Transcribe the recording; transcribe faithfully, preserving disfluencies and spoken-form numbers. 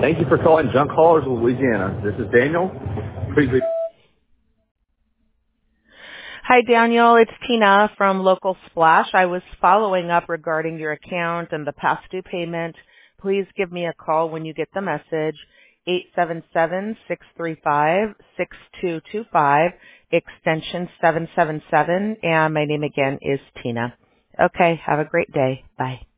Thank you for calling Junk Haulers of Louisiana. This is Daniel. Please leave. Hi, Daniel. It's Tina from Local Splash. I was following up regarding your account and the past due payment. Please give me a call when you get the message, eight seven seven, six three five, six two two five, extension seven seven seven, and my name again is Tina. Okay, have a great day. Bye.